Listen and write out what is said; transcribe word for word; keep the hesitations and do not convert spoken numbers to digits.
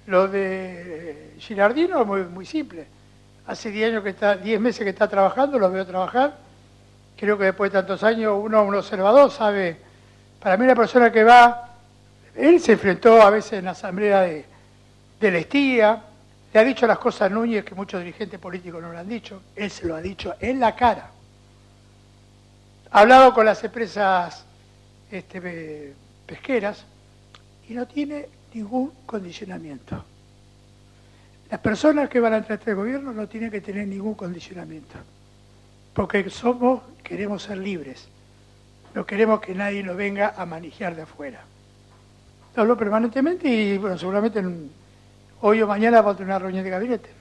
Lo de Gilardino es muy, muy simple. Hace diez años que está, diez meses que está trabajando, lo veo trabajar. Creo que después de tantos años uno, un observador, sabe. Para mí, la persona que va, él se enfrentó a veces en la asamblea de, de la Estía, le ha dicho las cosas a Núñez que muchos dirigentes políticos no lo han dicho, él se lo ha dicho en la cara. Ha hablado con las empresas este, pesqueras y no tiene ningún condicionamiento. Las personas que van a entrar a este gobierno no tienen que tener ningún condicionamiento, porque somos, queremos ser libres, no queremos que nadie nos venga a manejar de afuera. Hablo permanentemente y bueno, seguramente en, hoy o mañana va a tener una reunión de gabinete.